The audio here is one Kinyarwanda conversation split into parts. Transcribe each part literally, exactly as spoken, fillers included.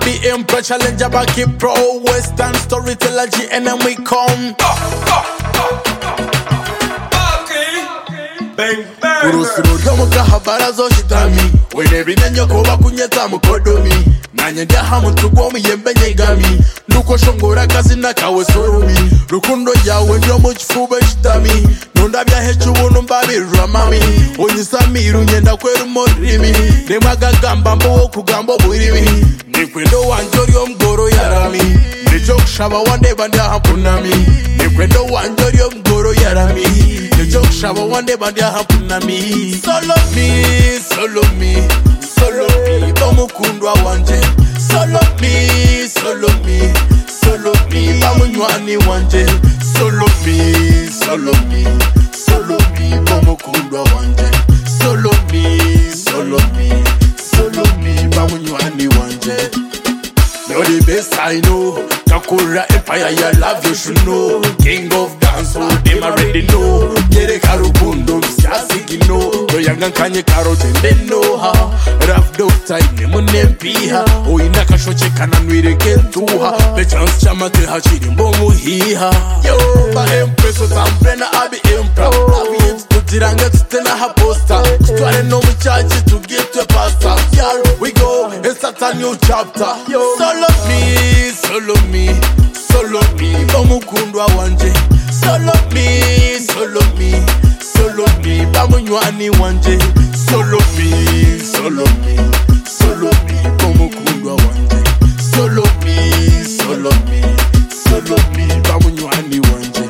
be Emperor Challenger back in pro Western storyteller G and then we come Urusuru ryomuka habara zo shitami Wene nyoko bakunyeta mukodomi Nanye ndia hamu tugomu yembe nyegami Nuko shongora kazina kawe soromi Rukundo yawe ndio muchifuba shitami Nunda bya hechu bunu mbabi ramami Onyisamiru nyenda kweru morimi Nemaga gamba mbo kugambo burimi Nikwendo wanjori mgoro yarami Nijok shaba wande bandia hampunami Nikwendo wanjori mgoro yarami Nijok shaba wande bandia hampunami Solo me, solo me, solo me Bamukundwa wanje Solo me, solo me, solo me Bamunywani wanje Solo me, solo me, solo me Bamukundwa wanje Solo me, solo me, solo me Bamunywani wanje You're the best I know Kakura Empire, your love you should know King of dance, oh, them already know Yere karubundo, msiasiki no No yanga kanye karote, they know how Rough dog time, nemu nempiha O inaka shoche kana nwire kentuha The chance chamate hachiri mbomu hiha Yo, ba empreso tamprena abi empra Abi yetu tutiranga tutena haposta Tutware no mchachi to get to a pasta Y'all, we go, and start a new chapter Yo, solo me, solo me, solo me Bamukundwa wanje Solo me, solo me, solo me Bamunywani wanje Solo me, solo me, solo me Bamukundwa wanje Solo me, solo me, solo me Bamunywani wanje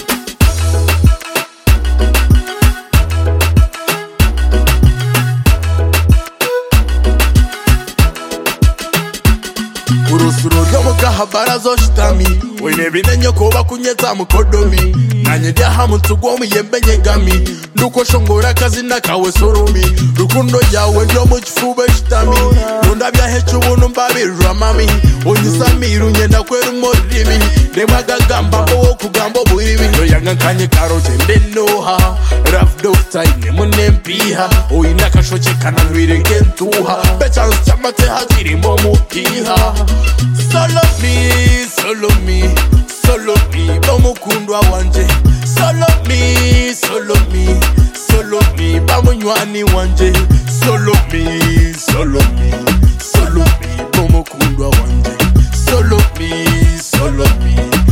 Urusuru ryomuka habara zo shitami Wene bine nyoko bakunyeta mukodomi Nanye ndia hamu tugomu yembe nyegami Nuko shongora kazina kawe soromi Rukundo yawe ndio muchifuba shitami Nunda bya hechu bunu mbabi ramami Onyisamiru nyenda kweru morimi Nemaga gamba mbo kugambo burimi No yanga kanye karote ndenoha Rough dog time nemu nempiha O inaka shoche kana nwire kentuha Bechance chamate hachiri mbomu hiha Solo me, solo me, solo me Bamukundwa wanje Solo me, solo me, solo me Bamunywani wanje Solo me, solo me, solo me Bamukundwa wanje Solo me, solo me